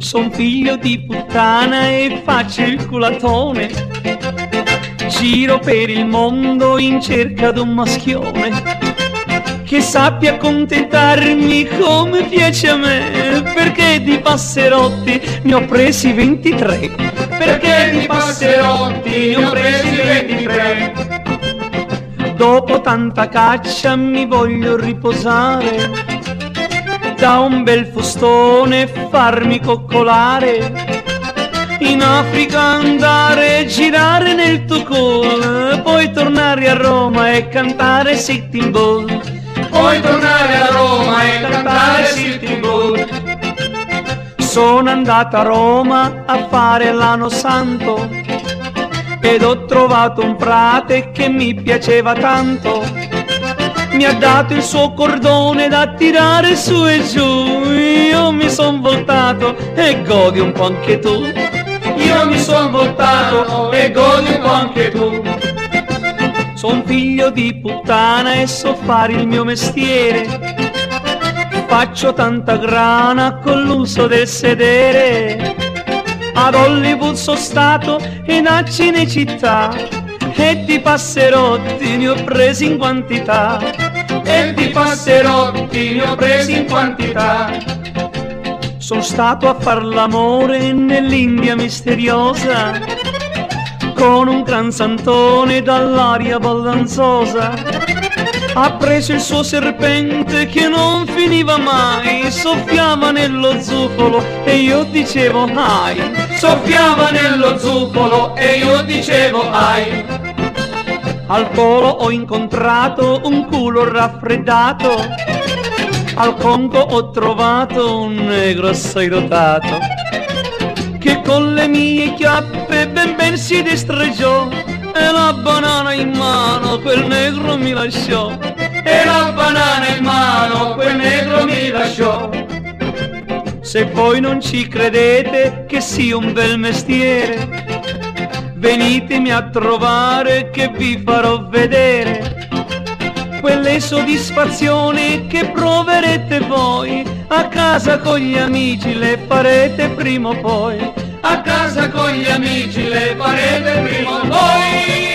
Son figlio di puttana e faccio il culatone, giro per il mondo in cerca d'un maschione che sappia accontentarmi come piace a me, perché di passerotti ne ho presi 23, perché di passerotti ne ho presi 23. Dopo tanta caccia mi voglio riposare, da un bel fustone farmi coccolare, in Africa andare e girare nel Tukul, poi tornare a Roma e cantare Sitting Bull, poi tornare a Roma e cantare Sitting Bull. Sono andata a Roma a fare l'anno santo ed ho trovato un frate che mi piaceva tanto, mi ha dato il suo cordone da tirare su e giù. Io mi son voltato e godi un po' anche tu, io mi son voltato e godi un po' anche tu. Son figlio di puttana e so fare il mio mestiere, faccio tanta grana con l'uso del sedere. Ad Hollywood sono stato e a Cinecittà e di passerotti ne ho presi in quantità, e di passerotti ne ho presi in quantità. Sono stato a far l'amore nell'India misteriosa con un gran santone dall'aria baldanzosa. Ha preso il suo serpente che non finiva mai, soffiava nello zufolo e io dicevo ai, soffiava nello zufolo e io dicevo ai. Al polo ho incontrato un culo raffreddato, al Congo ho trovato un negro assai dotato che con le mie chiappe ben si destreggiò, e la banana in mano quel negro mi lasciò, e la banana in mano quel negro mi lasciò. Se voi non ci credete che sia un bel mestiere, venitemi a trovare che vi farò vedere quelle soddisfazioni che proverete voi. A casa con gli amici le farete prima o poi, a casa con gli amici le farete prima o poi.